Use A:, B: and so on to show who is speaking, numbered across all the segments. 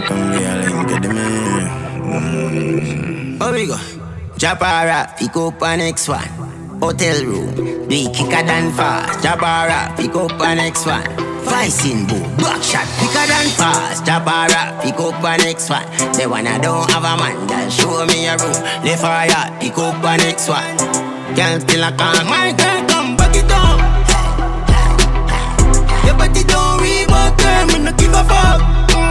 A: Come girl and get the man.
B: Here we go. Jabara, pick up an next one. Hotel room, do it quicker than fast. Jabara, pick up an next one. Vicing boo, back shot quicker than fast. Jabara, pick up an next one. The one I don't have a man, that show me a room. Left fire, pick up an next one. Can't still a call, my girl, come back it up. Your body don't read, girl, me no give a fuck.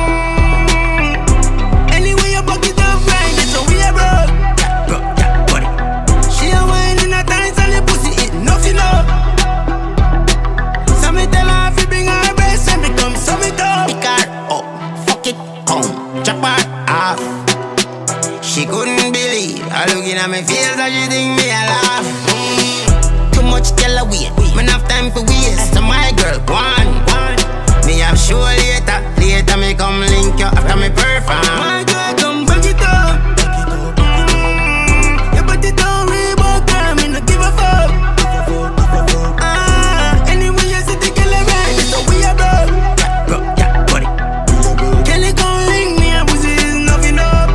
B: Anyway, you back it up right, that's how we are broke. She a wine in a dance and the pussy eat nothing up. So me tell her if you bring her breast and become sum it up. Pick her up, fuck it, come, chop her off. She couldn't believe her looking at me face and she think me a laugh. Too much tell her wait, man have time for waste. So my girl, go on. Me have show later, later me come link you after me perform. My girl, come back it up. Your body don't read, girl, me no give a fuck. Anyway you see the girl around, so we are broke. Yeah, buddy. Kelly come link me and pussy is nothing up.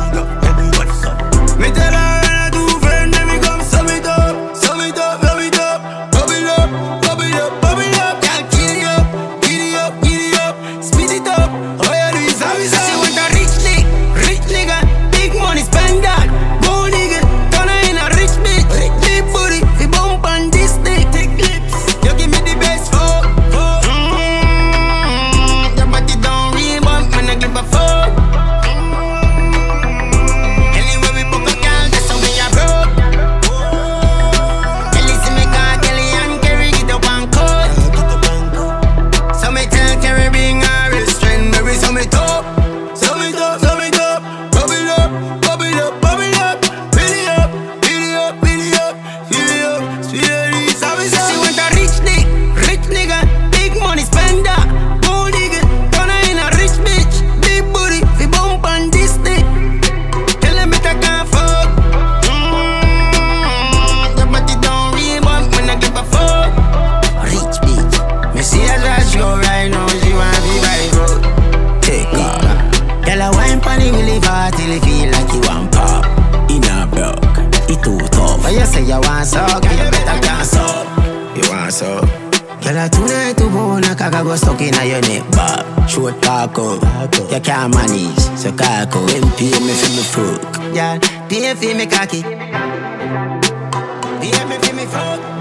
B: Me tell her and I do friend, then me come sum it up. Sum it up, sum it up. Bubble up, bubble up, bubble up. Can't kill you up, giddy up, giddy up. Speed it up, oh yeah, do it, so she want a rich nigga, big money spender. Go nigga, turn her in a rich bitch. Big booty, we bump on this stick. Thick lips, you give me the best fuck. Your body don't real, but man I give a fuck. Anyway we book a girl, that's how we are broke. Kelly see me call Kelly and Kerry get up and cut. So me tell Kerry bring her real strength, baby, so me top. So me top, so me top. Bubble up, bubble up, bubble up. Billy up, billy up, billy up. Fill it up, speed it, so me say she want a rich nigga, big money spender. Go nigga, turn her in a rich bitch. Big booty, we bump on this stick. Tell them it I can't fuck. Your body don't real, but when I give a fuck. Rich bitch, me see her as she go right now, she want to be right road. Take her. Tell her wine pon the willy far till you feel like you want pop.
A: In a broke, it too tough.
B: But you say you want suck, you better can't suck.
A: You want so?
B: Tell her tonight to bone, a cock go stuck in your neck, Bob. Short cock up, you can't manage, so cock up. Then pay me for me fuck. Yeah, pay for me cocky. Pay me for me fuck.